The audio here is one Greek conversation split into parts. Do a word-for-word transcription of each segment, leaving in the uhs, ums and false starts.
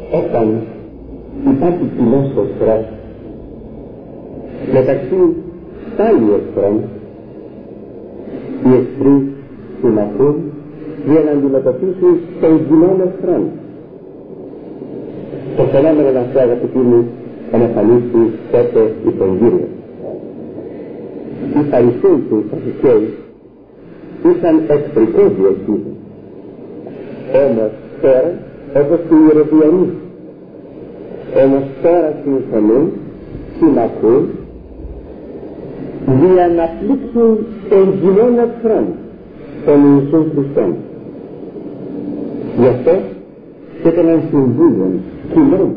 όταν υπάρχει κοινός εχθρός μεταξύ πάλι εχθρών, οι εχθροί συμμαχούν για να αντιμετωπίσουν των κοινών εχθρών. Το φαινόμενο αυτό, αγαπητοί μου, εμφανίστηκε τότε η τον Κύριο. Οι Φαρισαίοι και οι Σαδδουκαίοι είχαν εχθρικό διαχείρισμα. Όμως τώρα, όπως και οι Ηρωδιανοί, όμως τώρα συμφωνούν, συμμαχούν, για να πλήξουν των κοινών εχθρών των Ιησούν Χριστών. Γι' αυτό και έναν συμβούλιο κοινών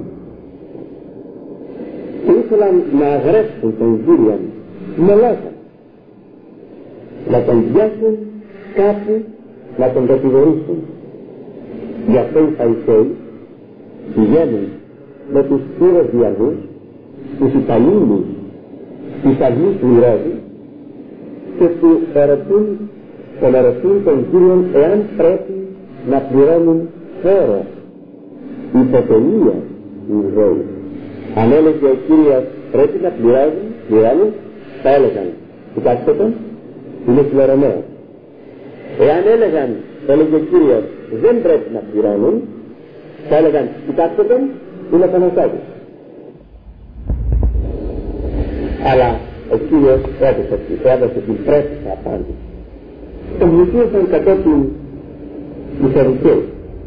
και ήθελαν να αγρέψουν τον Κύριο με λόγια, να τον πιάσουν κάπου, να τον κατηγορήσουν. Γι' αυτό οι Φαρισαίοι πηγαίνουν με τους Ηρωδιανούς, τους υπαλλήλους της αυλής του Ηρώδη και του ερωτούν, τον ερωτούν τον Κύριον εάν πρέπει να πληρώνουν φόρο υποτελεία του Ηρώδη. Αν έλεγε ο Κύριος πρέπει να πληρώνουν, πληρώνουν, θα έλεγαν κοιτάξτε τον, είναι πληρωμαίος. Εάν έλεγαν, έλεγε ο Κύριος δεν πρέπει να πληρώνουν, θα έλεγαν κοιτάξτε τον, είναι Παναγιώτης. Αλλά ο Κύριος έδωσε, έδωσε την πρέπουσα απάντηση. Τον πλησίασαν κατόπιν οι Σαδδουκαίοι,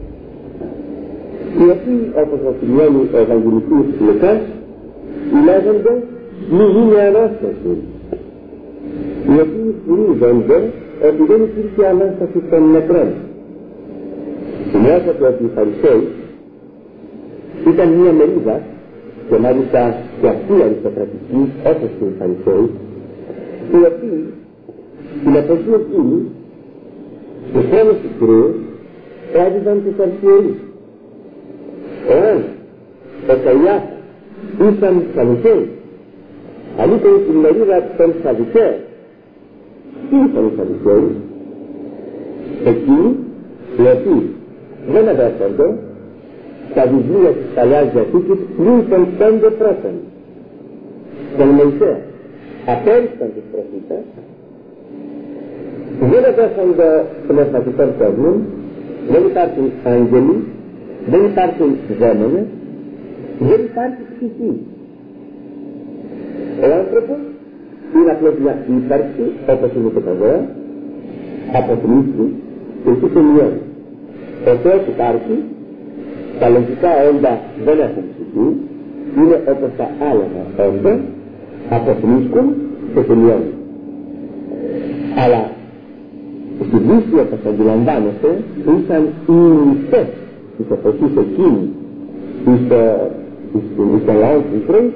οι οποίοι, όπως μας σημειώνει ο Ευαγγελιστής Λουκάς, λέγονται μη είναι Ανάσταση, οι οποίοι φρίζονται ότι δεν υπήρχε Ανάσταση των νεκρών. Σημειώσατε ότι οι Φαρισαίοι ήταν μια μερίδα, και μάλιστα και αυτοί αριστοκρατικοί, όπως και οι Φαρισαίοι, οι οποίοι στην εποχή εκείνη, στους χρόνους του Κυρίου, έδιδαν τους αρχιερείς. Εάν ο Καϊάφας ήσαν Σαδδουκαίοι, ανήκαν στην μερίδα των Σαδδουκαίων. Τι ήσαν οι Σαδδουκαίοι? Εκείνοι οι οποίοι δεν αδέρφονται τα βιβλία της Παλαιάς Διαθήκης πλην των πέντε πρώτων. Τον Μωυσέα απέριψαν τους προφήτες, δεν αδέρφονται πνευματικών κόσμων, δεν υπάρχουν άγγελοι, δεν υπάρχουν δαίμονες, δεν υπάρχει ψυχή. Ο άνθρωπος είναι απλώς μια ύπαρξη, όπως είναι και τα ζώα, αποτρίζει και εκεί τελειώνει. Ο Θεός υπάρχει, τα λογικά όντα δεν έχουν ψυχή, είναι όπως τα άλλα όντα, αποτρίζουν και τελειώνουν. Αλλά στην πίστη, όπως αντιλαμβάνεστε, ήσαν οι νηστές της εποχής εκείνη στο λαό του Ισραήλ,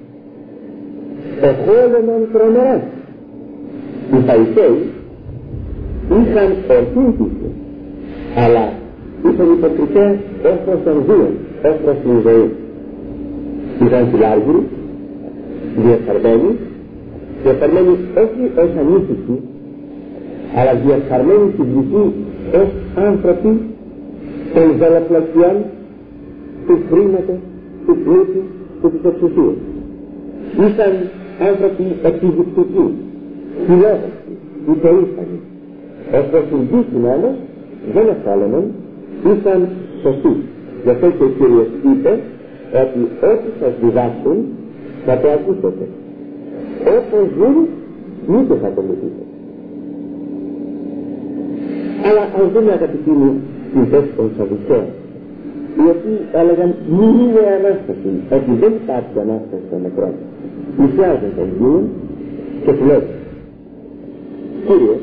εχόλαιναν τρομερά. Οι Φαρισαίοι είχαν ορθήν πίστη, αλλά είχαν υποκριτές ως προς τον βίο, ως προς την ζωή. Ήταν φιλάργυροι, διεφθαρμένοι, διεφθαρμένοι όχι ως ανήθικοι, αλλά διεφθαρμένοι στην ψυχή ως άνθρωποι των δολοφλασιών, του χρήματος, του πλούτου και της εξουσίας. Ήσαν άνθρωποι επιδεικτικοί, φιλόδοξοι, υπερήφανοι. Ως προς την πίστη όμως δεν εφάλαιναν, ήσαν σωστοί. Γι' αυτό και ο Κύριος είπε ότι ό,τι σας διδάσκουν θα το ακούσετε. Όπως ζουν, μη το θα ακολουθείτε. Αλλά ας δούμε, αγαπητοί μου, την θέση των Σαδδουκαίων, οι οποίοι έλεγαν μη είναι Ανάσταση, ότι δεν υπάρχει Ανάσταση των νεκρών. Πλησιάζουν τον Κύριο και του λέγουν Κύριε,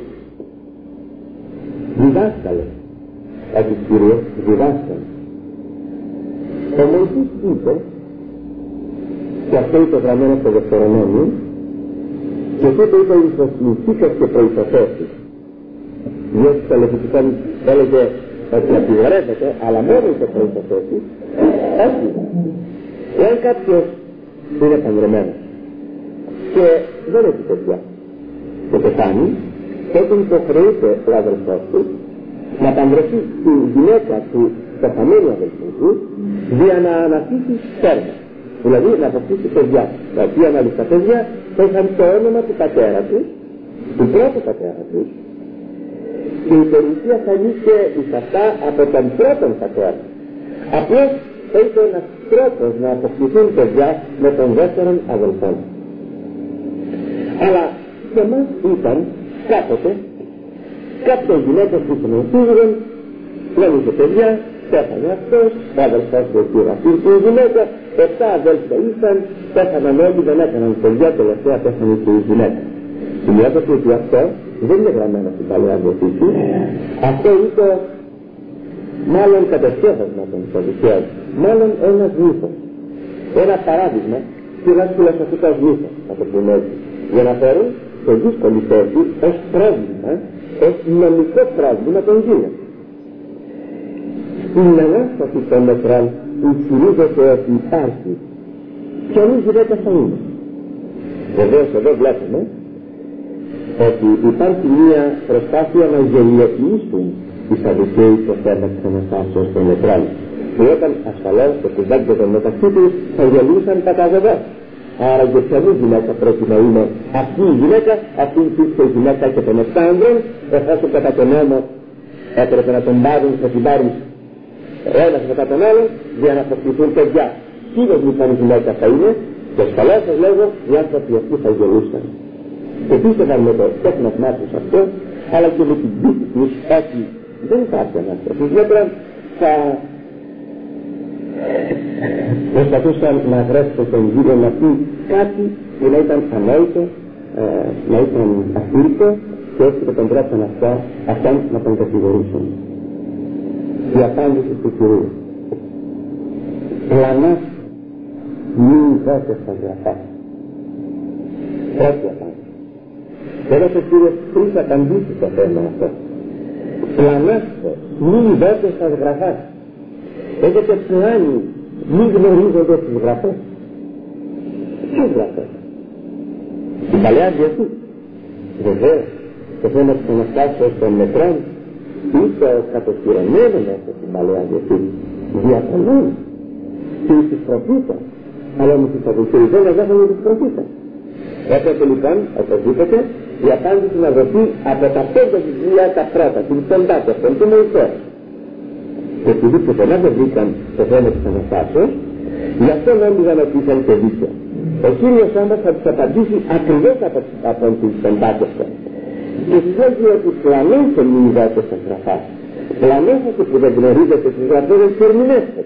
διδάσκαλε, ότι Κύριε διδάσκαλε. Ο Μωυσής είπε, και αυτό είναι γραμμένο στο Δευτερονόμιο, και αυτό το είπε εις συνθήκες και προϋποθέσεις. Διότι στο Λεβιτικό έλεγε ότι απειγορεύεται, αλλά μόνο εις προϋποθέσεις, όχι. Εάν κάποιος είναι παντρεμένος και δεν έχει παιδιά και πεθάνει, τότε υποχρεείται ο αδελφός του να παντρευτεί τη γυναίκα του πεθαμένου αδελφού του για να αναστήσει στέρνα, δηλαδή να αποκτήσει παιδιά, τα οποία μάλιστα τα παιδιά θα είχαν το όνομα του πατέρα του, του πρώτου πατέρα του, και η περιουσία θα λύσε εις αυτά από τον πρώτον πατέρα. Απλώς θα ήταν ένας τρόπος να αποκτηθούν παιδιά με τον δεύτερον αδελφόν. Αλλά και μας ήταν κάποτε κάποιες γυναίκες που ήσουν σύζυγον, δεν είχε παιδιά, πέθανε αυτός, ο αδελφός του πήρα αυτή η γυναίκα, επτά αδέλφια ήσαν, πέθαναν όλοι, δεν έκαναν παιδιά, τελευταία πέθανε και η γυναίκα. Σημειάζεται ότι αυτό δεν είναι γραμμένο στην Παλαιά Διαθήκη, αυτό είναι μάλλον κατασκεύασμα των Σαδουκαίων, μάλλον ένας μύθος, ένα παράδειγμα και ένας φιλοσοφικός μύθος, θα το πούμε έτσι, για να φέρουν σε δύσκολη θέση ως πρόβλημα, ως νομικό πρόβλημα των γύρων. Στην ανάσταση των μετρών ισχυρίζεται ότι υπάρχει ποιονή γυναίκα θα είναι. Βεβαίως εδώ βλέπουμε ότι υπάρχει μία προσπάθεια να γελιοποιήσουν οι Σαδουκαίοι το θέμα της Αναστάσεως των μετρών, που όταν ασφαλώς το κουβέντιζαν μεταξύ τους θα γελούσαν κατά βεβαίως. Άρα και ποιανή γυναίκα πρέπει να είναι αυτή η γυναίκα, αυτή υπήρξε η γυναίκα και των επτά άνδρων, εφόσον κατά τον νόμο έπρεπε να τον πάρουν, να την πάρουν ένας μετά τον άλλον για να αποκτηθούν παιδιά. Κύριος λοιπόν η γυναίκα θα είναι, και ασφαλώς σας λέγω, οι άνθρωποι αυτοί θα γελούσαν. Και πίστευαν με το τέχνασμά τους αυτό, αλλά και με την πίστη τους ότι δεν υπάρχει ανάσταση. Μέτρα θα προσπαθούσαν να γράψουν τον Κύριο να πει κάτι που να ήταν ανόητο, ε, να ήταν αφήρητο, και έτσι και τον τρέψαν αυτό, αυτόν να τον κατηγορήσουν. Η απάντηση του Κυρίου: πλανάς μην δώσες τα γραφά. Πρώτη απάντηση. Τέλος ο Κύριος τρεις απαντήσει το θέμα αυτό. Πλανάς μην δώσες τα γραφά. Έχετε πλάνη, μην γνωρίζονται τις γραφές. Ποιες γραφές? Η Παλαιά Διαθήκη. Βεβαίως, το θέμα της Αναστάσεως των μετρών είτε κατοχυρωμένο μέσα στην Παλαιά Διαθήκη, διαπολούν και εις τις προφήτες, αλλά όμως οι Σαδουκαίοι δεν εδέχονται τις προφήτες. Έπρεπε λοιπόν, οπωσδήποτε, η απάντηση να δοθεί από τα πέντε βιβλία τα πρώτα, την Πεντάκοστα, του Μωυσέα. Και επειδή πουθενά δεν βρήκαν το θέμα της Αναστάσεως, γι' αυτό νόμιζαν ότι είχαν και δίκιο. Ο Κύριος όμως θα τους απαντήσει ακριβώς από, από την Πεντάκοστα. Και σας λέγει ότι πλανέσαι μην δάτε στα γραφά. Πλανέσαι που δεν γνωρίζετε τις γραφές και ερμηνεύστε.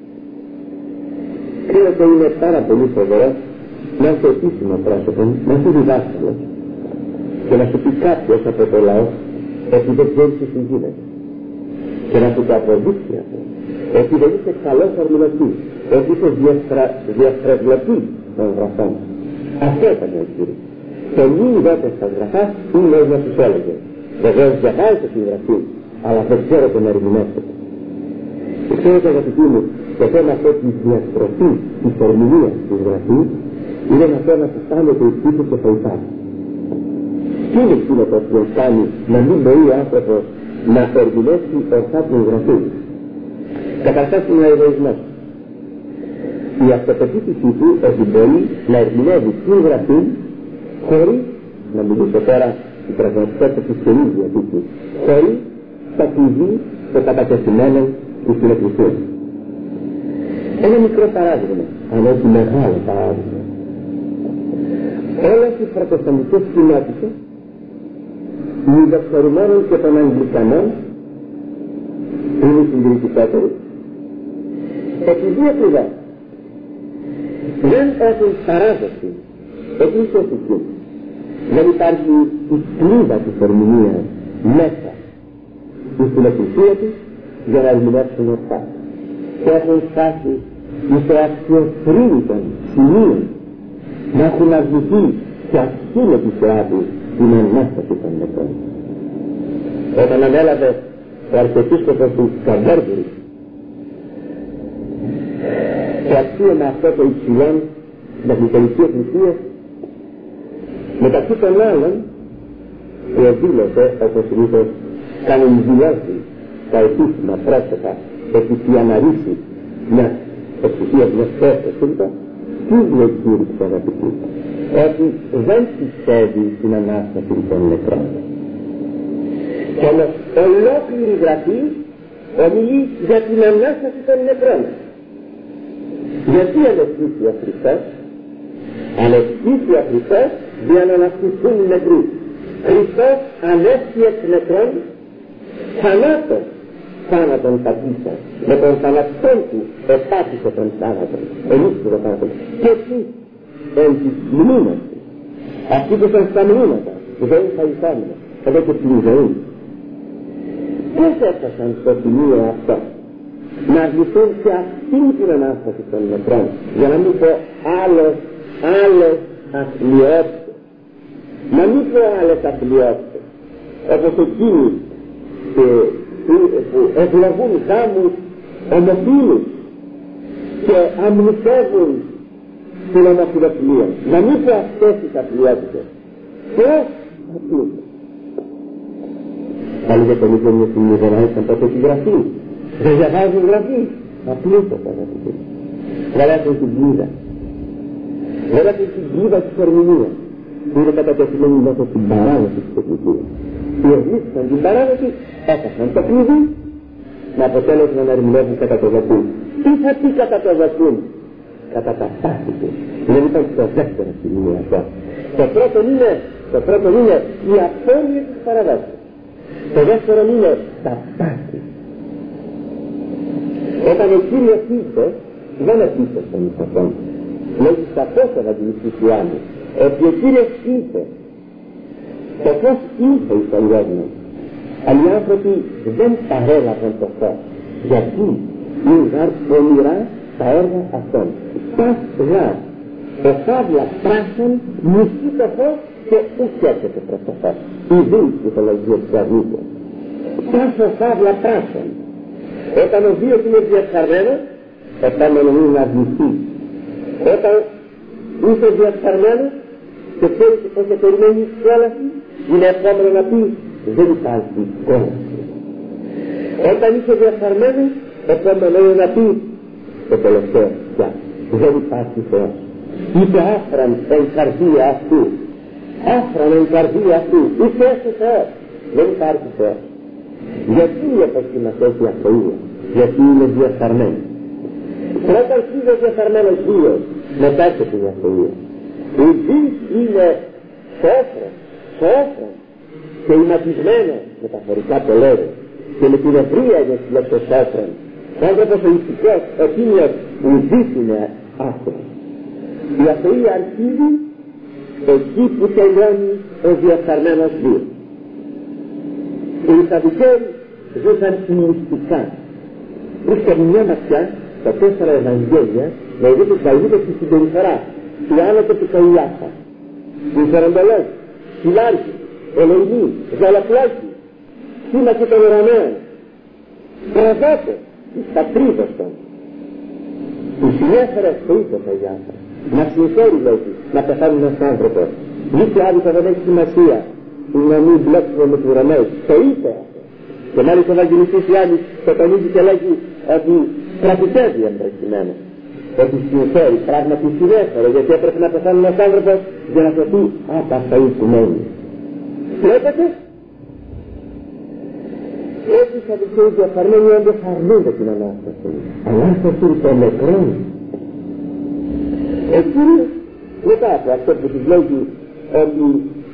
Ξέρετε, είναι πάρα πολύ φοβερό να είσαι επίσημο πρόσωπο, να είσαι διδάσκαλος και να σου πει κάποιος από το λαό ότι δεν ξέρεις τι γίνεται. Και να σου το αποδείξει αυτό. Ότι δεν είσαι καλός ερμηνευτής, ότι είσαι διαστρεβλωτής των γραφών. Αυτό ήταν ο Κύριος. Και μην δώτε στα γραφά είναι να τους έλεγε. Βεβαίως διαβάζετε τη γραφή, αλλά δεν ξέρετε να ερμηνεύσετε. Και ξέρετε, αγαπητοί μου, το θέμα αυτό της διαστροφής, της ερμηνείας της γραφής, είναι ένα θέμα που πάντοτε υπήρχε και θα υπάρχει. Τι είναι εκείνο το οποίο κάνει να μην μπορεί ο άνθρωπος να ερμηνεύσει ορθά την γραφή? Καταρχάς είναι ο εγωισμός. Η αυτοπεποίθησή του ότι μπορεί να ερμηνεύει την γραφή χωρίς, να μιλήσω τώρα η πραγματικότητα της Καινής Διαθήκης, χωρίς τα κλειδί των κατατεθειμένων στην Εκκλησία. Ένα μικρό παράδειγμα, αν όχι μεγάλο παράδειγμα. Όλες οι προτεσταντικές κοινότητες, οι δοξορημένων και των Αγγλικανών, είναι οι συντηρητικότεροι, επειδή ακριβώς δεν έχουν παράδοση εκκλησιαστική, δεν υπάρχει η κλίδα της ερμηνείας μέσα στην Εκκλησία της για να ερμηνεύσουν ορθά. Και έχουν φτάσει στο αξιοθρύνητον σημείο να έχουν αρνηθεί και ασύλλητη σειρά την Ανάσταση των μετρών. Όταν ανέλαβε ο Αρχιεπίσκοπος του Καντέρμπουρι το αξίωμα αυτό το υψηλόν στην Αγγλικανική Εκκλησία, μεταξύ των άλλων που δήλωσε, όπως συνήθως κάνουν δηλώσεις τα επίσημα πρόσωπα επί τη αναρρύση μιας εξουσίας, μιας θέσης σύντομα, τι διακήρυξε αγαπητοί? Ότι δεν πιστεύει στην Ανάσταση των νεκρών. Και όμως ολόκληρη γραφή ομιλεί για την Ανάσταση των νεκρών. Γιατί ανεστήθη ο Χριστός? Ανεστήθη ο Χριστός για να αναστηθούν οι νεκροί. Χριστός ανέστη εκ νεκρών, θανάτων θάνατον πατήσα, με τον θανατόν του επάτησε τον θάνατον, ενίσχυε τον θάνατον. Και εσύ εν της μνήμας του, αυτοί που ήταν στα μνήματα, που δεν είχαν εισάμενα, εδώ και την ζωή. Πώς έφτασαν στο σημείο αυτό να αρνηθούν και αυτήν την Ανάσταση των νεκρών, για να μην πω άλλες, άλλες αθλιότητες, να μην πω άλλες αθλιότητες, όπως εκείνοι που, που, που ευλογούν γάμους ομοφύλους και αμνηστεύουν την ομοφυλοφιλία. Να μην πω αυτές τις αθλιότητες. Πώς απλούτες. Πάλι για τον ίδιο μια στιγμή δεν άρχισαν τότε τη γραφή. Δεν διαβάζουν γραφή. Απλούτες αγαπητοί. Δεν έχουν την κλίδα. Δεν έχουν την κλίδα της ερμηνείας. Που είναι κατατεθειμένη μέσα στην παράδοση της Εκκλησίας. Οι ερμήνησαν την παράδοση, έχασαν το κλειδί, με αποτέλεσμα να ερμηνεύουν κατά το δοκούν. Τι θα πει κατά το δοκούν? Κατά τα πάθη του. Δεν ήταν το δεύτερο σημείο αυτό. Το πρώτο είναι, το πρώτο είναι η απώλεια της παραδόσης. Το δεύτερο είναι τα πάθη. Όταν ο Κύριος είπε, δεν επίσε στον Ισακόν. Λέγει στα πόσα ευαγγελιστής Ιωάννη, ότι ο Κύριος είπε, το φως ήρθε εις τον κόσμο, αλλά οι άνθρωποι δεν παρέλαβαν το φως. Γιατί είναι πονηρά τα έργα αυτών. Τας γάρ, ο φαύλα πράσαν, μισεί το φως και ουκ έρχεται προς το φως. Η δίνη ψυχολογία της αρνήτειας. Τας ο φαύλα πράσαν. Όταν ο βίος είναι διασχαρμένος, επόμενο είναι να αρνηθεί. Όταν είσαι διασχαρμένος και ξέρεις πως σε περιμένει η κόλαση, είναι επόμενο να πει δεν υπάρχει κόλαση. Όταν είσαι διασχαρμένος, επόμενο είναι να πει το τελευταίο πια δεν υπάρχει Θεός. Είπε άφραν εν καρδία αυτού, άφραν εν καρδία αυτού, είσαι έσαι Θεός, δεν υπάρχει Θεός. Γιατί η εποχή μας έχει αθωία? Γιατί είναι διασχαρμένη. Πρώτα είναι διασχαρμένος βίος, μετά και την αθωία. Η βίος είναι σόφρον, σόφρον και ηματισμένο, μεταφορικά το λέω, και με την ευρία για τη λέξη σόφρον. Ο άνθρωπος ο ηθικός, ο κύριος, ουδής είναι άθεος. Η αθωία αρχίζει εκεί που τελειώνει ο διασχαρμένος βίος. Οι Σαδουκαίοι ζούσαν μυστικά. Βρίσκαν μια ματιά τα τέσσερα Ευαγγέλια να δείτε τα είδε τη συμπεριφορά του Άννα και του Καϊάφα, του Ισεροντολόγου, Φιλάρχη, Ελεηνή, Ζαλαπλάκη, σύμμαχοι των Ρωμαίων, προδότες της πατρίδας των. Τους συνέφερε στο ίσο Καϊάφα, να συγχαίρει λέγει, να πεθάνει ένας άνθρωπος. Δείτε άδικα δεν έχει σημασία να μην μπλέξουμε με τους Ρωμαίους. Το είπε αυτό. Και μάλιστα ο Ευαγγελιστής Ιωάννης το τονίζει και λέγει ότι πρακτικεύει εμπρεκειμένο. Ότι συγχαίρει, πράγματι συνέφερε, γιατί έπρεπε να πεθάνει ένας άνθρωπος για να το πει, α, τα θα ήσουν. Βλέπετε, έτσι θα δικαιούν οι διαφαρμένοι όντως αρνούνται την Ανάσταση. Ανάσταση των νεκρών. Εκεί μετά από αυτό που τους λέγει ότι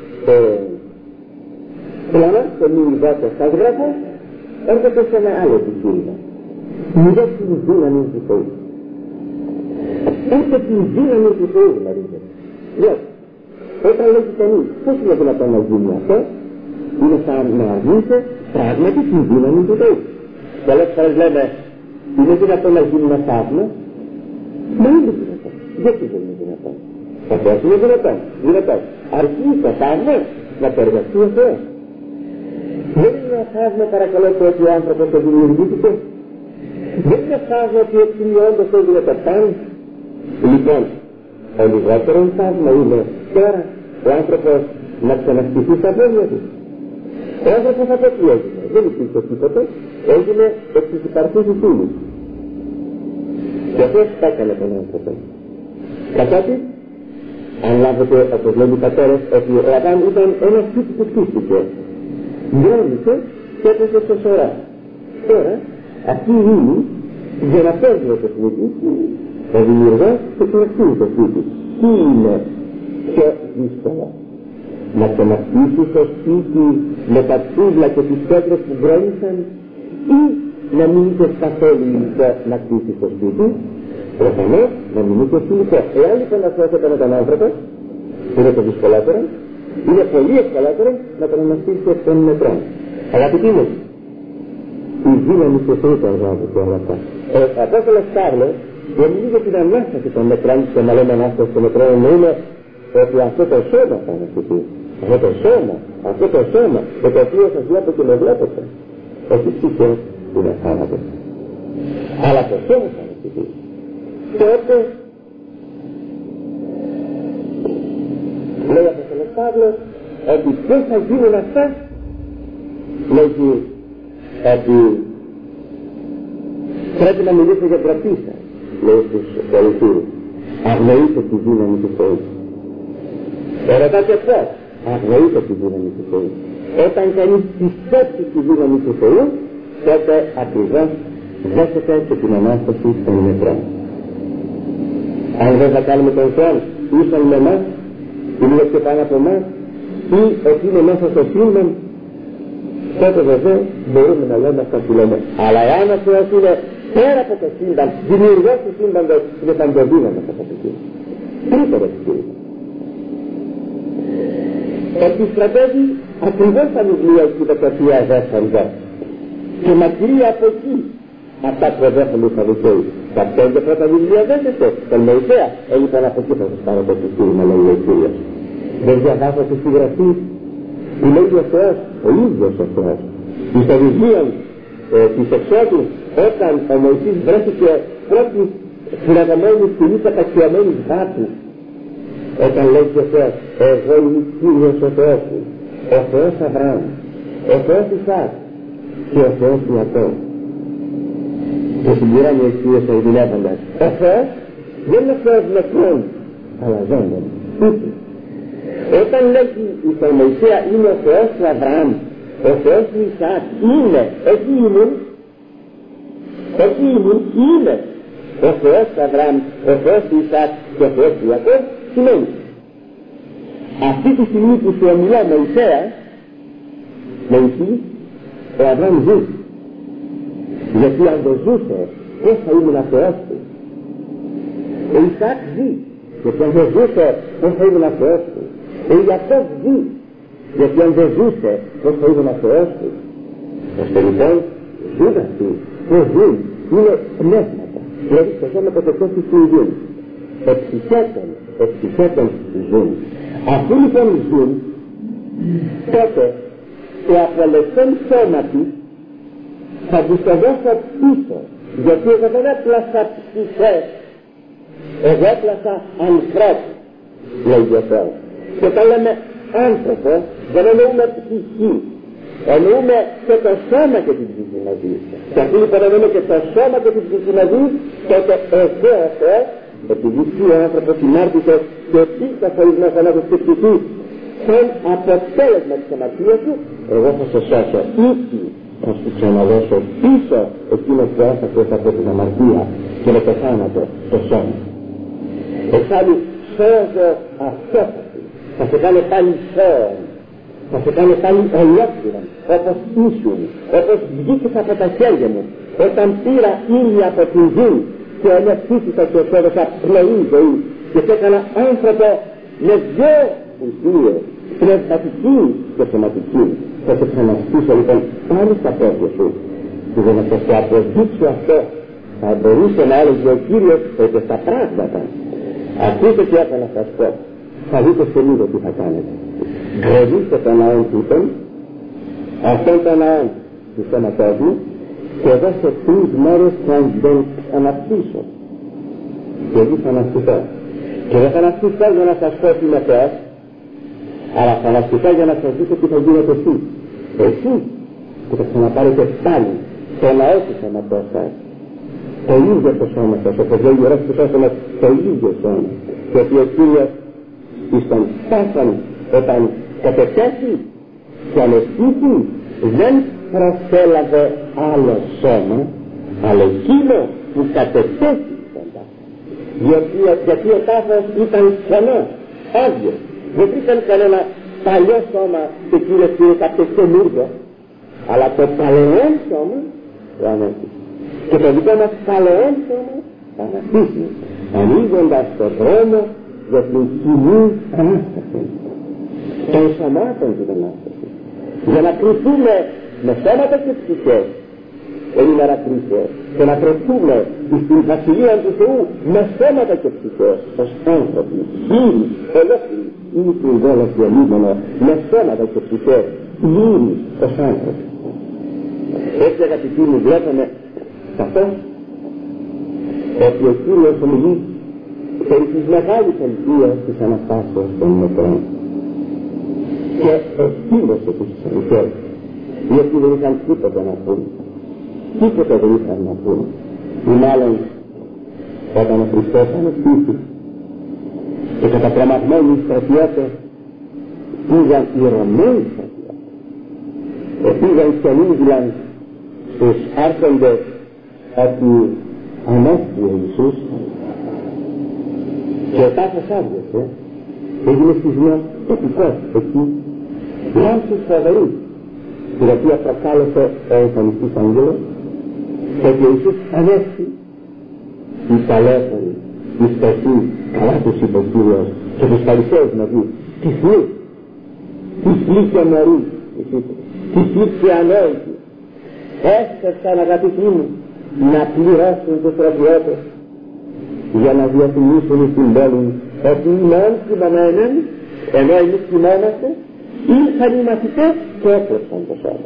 πλάνα και μη ειδάτες άγραφος, έρχεται σε ένα άλλο επιχείρημα. Μηδέ την δύναμη του Θεού. Έρχεται την δύναμη του Θεού γνωρίζετε. Διότι όταν λέγει κανείς πώς είναι δυνατόν να γίνει αυτό, είναι σαν να αρνείται πράγματι την δύναμη του Θεού. Πολλές φορές λέμε είναι δυνατόν να γίνει ένα θαύμα? Μα είναι δυνατόν. Γιατί δεν είναι δυνατόν? Αυτός είναι δυνατόν. Δυνατόν. Αρκεί το θαύμα να το εργαστεί ο Θεός. Δεν είναι ένα θαύμα παρακαλώ το ότι ο άνθρωπος το δημιουργήθηκε. Δεν είναι θαύμα ότι εξηλιώντας έγινε το παν. Λοιπόν, ο λιγότερο θαύμα είναι τώρα ο άνθρωπος να ξαναστηθεί στα πόδια του. Ο άνθρωπος αυτό τι έγινε? Δεν υπήρχε τίποτα. έγινε εκ της υπαρχής της ύλης. Και αυτός έκανε τον άνθρωπο. Κατόπιν, αν λάβετε, όπως λένε οι πατέρες, ότι ο Αδάμ ήταν ένας τύπος που χτίστηκε. Γκρέμισε και έπεσε στο σωρά. Τώρα, αυτή η ύλη, για να παίζει το σπίτι, ο δημιουργός και συνεχίζει το σπίτι. Τι είναι πιο δύσκολο? Να ξαναχτίσεις το σπίτι με τα τούβλα και τις πέτρες που γκρέμισαν, ή να μην είχες καθόλου υλικό να χτίσεις το σπίτι? Προφανώς να μην είχες υλικό. Εάν λοιπόν να σώσετε με τον άνθρωπο, είναι το δυσκολότερο, είναι πολύ ευκολότερο να τον αναστήσεις εκ των νεκρών. Αγαπητοί μου, η δύναμη του Θεού τα βγάζει και όλα αυτά. Ο Απόστολος Παύλος ομιλεί για την Ανάσταση των νεκρών, και να λέμε Ανάσταση των νεκρών εννοούμε ότι αυτό το σώμα θα αναστηθεί. Αυτό το σώμα, αυτό το σώμα με το οποίο σας βλέπω και με βλέπετε, όχι ψυχές είναι θάνατος, αλλά το σώμα θα αναστηθεί. Τότε λέει ο Απόστολος Παύλος ότι πώς θα γίνουν αυτά? Λέγει ότι πρέπει να μιλήσω για ντροπή σας, λέει στους Κορινθίους. Αγνοείτε τη δύναμη του Θεού. Ερωτάτε πώς? Αγνοείτε τη δύναμη του Θεού. Όταν κανείς πιστέψει τη δύναμη του Θεού, τότε ακριβώς δέχεται και την Ανάσταση των νεκρών. Αν δεν θα κάνουμε τον Θεό ίσον με εμάς, είναι και πάνω από εμάς, ή ότι είναι μέσα στο σύμπαν, τότε βέβαια μπορούμε να λέμε αυτά που λέμε. Αλλά εάν ο Θεός είναι πέρα από το σύμπαν, δημιουργός του σύμπαντος, είναι παντοδύναμος από το σύμπαν. Τρίτο επιχείρημα. Επιστρατεύει ακριβώς τα βιβλία εκεί τα οποία δέχονται. Και μακριά από εκεί αυτά που δέχονται οι Σαδουκαίοι. Τα πέντε πρώτα βιβλία δέχεται. Τον Μωυσέα έλειπαν από εκεί θα σας πάρω το επιχείρημα, λέει ο Κύριος. Δεν διαβάζω στη γραφή που λέει ο Θεός, ο ίδιος ο Θεός. Στο βιβλίο ε, της Εξόδου, όταν ο Μωυσής βρέθηκε πρώτη φυλακωμένη σκηνή καταξιωμένης βάτου, όταν λέει ο Θεός, εγώ είμαι Κύριος ο Θεός σου, ο Θεός Αβραάμ, ο Θεός Ισαάκ και ο Θεός Ιακώβ. Και συμπληρώνει ο Κύριος ερμηνεύοντας, ο Θεός δεν είναι Θεός νεκρών, αλλά ζώντων. Όταν λέγει η Μωυσέα είναι ο Θεός του Αβραάμ, ο Θεός του Ισαάκ, είναι, όχι ήμουν, όχι ήμουν, είναι ο Θεός του Αβραάμ, ο Θεός του Ισαάκ και ο Θεός του Ιακώβ, σημαίνει αυτή τη στιγμή που σου ομιλά Μωυσέα, Μωυσή, ο Αβραάμ ζει. Γιατί αν δεν ζούσε, πώς θα ήμουν Θεός του? Ο Ισαάκ ζει. Γιατί αν δεν ζούσε, πώς θα ήμουν Θεός του? Ο Ιακώβ ζει. Γιατί αν δεν ζούσε, πώς θα ήμουν Θεός του? ώστε λοιπόν ζουν αυτοί, πώς ζουν, είναι πνεύματα. Δηλαδή στο σώμα το τεκός του ζουν. Εξυχέτων, εξυχέτων ζουν. Αυτοί λοιπόν ζουν, τότε το απολεσθόν σώμα της θα τους το δώσω πίσω. Γιατί εγώ δεν έπλασα ψυχές, εγώ έπλασα ανθρώπους, λέει ο Θεός. Και όταν λέμε άνθρωπο, δεν εννοούμε ψυχή, εννοούμε και το σώμα και την ψυχή μαζί. Και αυτοί λοιπόν εννοούμε και το σώμα και την ψυχή μαζί, τότε εγώ ο Θεός, επειδή ο άνθρωπος συνάρτησε και πίσω χωρίς να θανάτως και ψυχή, σαν αποτέλεσμα της αμαρτίας του, εγώ θα σε σώσω ήδη. Θα σου ξαναδώσω πίσω εκείνο που έφτασε από την αμαρτία και με το θάνατο το σώμα. Εξάλλου σώζω αυτόφαση. Θα σε κάνω πάλι σώον. Θα σε κάνω πάλι ολόκληρα. Όπως ήσουν. Όπως βγήκες από τα χέρια μου. Όταν πήρα ήλια από την γη και αναστήθηκα και σου έδωσα πνοή ζωή και σε έκανα άνθρωπο με δυο ουσίες, πνευματική και σωματική. Θα σε ξαναστήσω λοιπόν πάλι στα πόδια σου. Και για να σας το αποδείξω αυτό, θα μπορούσε να έλεγε ο Κύριος ότι στα πράγματα, ακούστε τι έχω να σας πω, θα δείτε σε λίγο τι θα κάνετε. Γκρεβίστε τον ναόν τούτον, αυτόν τον ναόν του σώματός μου, και εδώ σε τρεις μέρες θα τον αναπτύσσω. Και εγώ θα αναστηθώ. Και δεν θα αναστηθώ για να σας πω ότι είμαι Θεός, αλλά θα αναστηθώ για να σας δείξω τι θα γίνετε εσείς. Εσείς που θα ξαναπάρετε πάλι το λαό του σώματός σας, το ίδιο το σώμα σας, όπως λέει ο Ιερός Χριστός μας, το ίδιο σώμα, και ότι ο Κύριος εις τον Πάσχαν όταν κατετέθη και ανεστήθη δεν προσέλαβε άλλο σώμα, αλλά εκείνο που κατετέθη στον τάφο, γιατί, γιατί ο τάφος ήταν κενός, άδειος, δεν ήταν κανένα παλιό σώμα και Κύριος πήρε κάποιο καινούργιο, αλλά το παλαιόν σώμα το ανέστησε. Και το δικό μας παλαιόν σώμα θα αναστήσει, ανοίγοντας το δρόμο για την κοινή Ανάσταση των σωμάτων την Ανάσταση, για να κρυφθούμε με σώματα και ψυχές εν ημέρα κρίσεως, και να κρυφθούμε στην βασιλεία του Θεού με σώματα και ψυχές ως άνθρωποι, γύρι, ολόκληροι ή στην δόλα διαλύμενο με σώματα και ψυχές, γύρι ως άνθρωποι. Έτσι αγαπητοί μου, βλέπουμε καθώς ότι ο Κύριος ομιλεί περί της μεγάλης ελπίας της Αναστάσεως των νεκρών και ευθύμωσε τους συγχές, οι οποίοι δεν είχαν τίποτα να πούν, τίποτα δεν είχαν να πούν, ή μάλλον όταν ο Χριστός ανεστήθη και καταπραγματμένοι στρατιώτες πήγαν οι Ρωμαίοι στρατιώτες, πήγαν και ανήγγυλαν στους άρχοντες ότι ανέστη ο Ιησούς, και ο τάφος άδειασε, έγινε σεισμός τοπικός εκεί, λάμψης φοβερής, την οποία προκάλεσε ο εμφανιστής άγγελος, και ότι ο Ιησούς ανέστη, οι παλέφεροι, οι στοχοί, καλά τους είπε ο Κύριος, και τους Φαρισαίους μαζί, τυφλοί, τυφλοί και μωροί, τυφλοί και ανόητοι, έσκασαν αγαπητοί μου να πληρώσουν τους στρατιώτες για να διαφημίσουν στην πόλη ότι ημών κοιμωμένων, ενώ εμείς κοιμόμαστε, ήρθαν οι μαθητές και έκλεψαν το σώμα.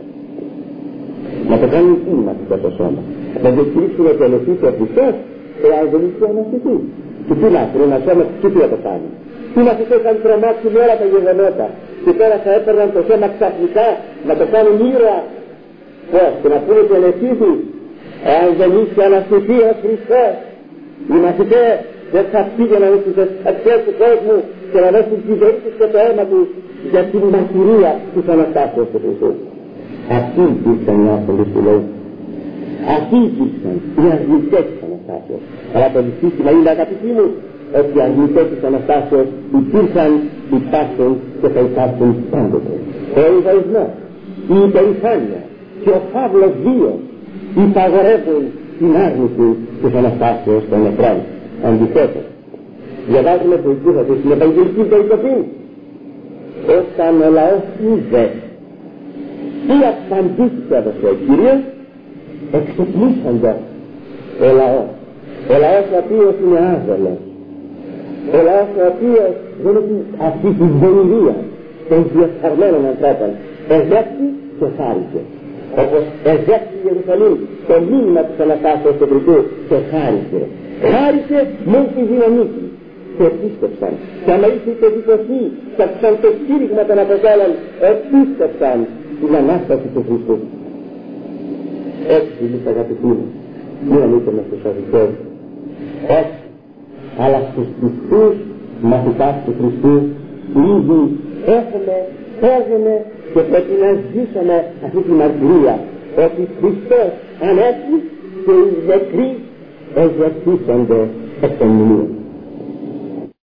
Να το κάνουν τι οι μαθητές το σώμα, να διεκδικήσουν ότι ανεσύσει ο Χριστός, εάν δεν είχε ανασυθεί. Και τι να βρουν ένα σώμα, και τι να το κάνουν. Οι μαθητές είχαν τρομάξει με όλα τα γεγονότα και τώρα θα έπαιρναν το σώμα ξαφνικά να το κάνουν ήρωα. Πώς, και να πούνε ότι ανεσύσει, εάν δεν είχε ανασυθεί ο Χριστός, οι μαθητές δεν θα πήγαιναν στις αρχές του κόσμου και να δώσουν τη ζωή τους και το αίμα τους για την μαρτυρία της Αναστάσεως του Χριστού. Αυτοί υπήρξαν οι άνθρωποι του Λόγου. Αυτοί υπήρξαν οι αρνητές της Αναστάσεως. Αλλά το δυστύχημα είναι, αγαπητοί μου, ότι οι αρνητές της Αναστάσεως υπήρχαν, υπάρχουν και θα υπάρχουν πάντοτε. Ο εγωισμός, η υπερηφάνεια και ο φαύλος βίος υπαγορεύουν την άρνηση της Αναστάσεως των νεκρών. Αντιθέτως, διαβάζουμε το υπήρχατε στην Ευαγγελική περικοπή, όταν ο λαός είδε τι απαντήσεις έδωσε ο Κύριος, εξεπλήσαντος ο λαός, ο λαός ο οποίος είναι άβολος, ο λαός ο οποίος δεν έχει αυτή τη δημιουργία των διεφθαρμένων ανθρώπων, εζέξει και χάρισε. Όπως εζέξει η Ιερουσαλήμ το μήνυμα της Αναστάσεως του Χριστού και χάρισε. Χάρισε με τη δύναμή του. Και επίστεψαν. Και άμα ήρθε η παιδικοσή, θα ψαν το κήρυγμα των Αποστόλων, επίστεψαν την Ανάσταση του Χριστού. Έτσι εμείς αγαπητοί μου, μην ανήκουμε στους οδικές. Έτσι, αλλά στους πιστούς μαθητάς του Χριστού, ήδη έχουμε, παίζουμε και πρέπει να ζήσουμε αυτή τη μαρτυρία ότι Χριστός ανέστη και οι νεκροί εζευτήσονται εκ των μνημείων.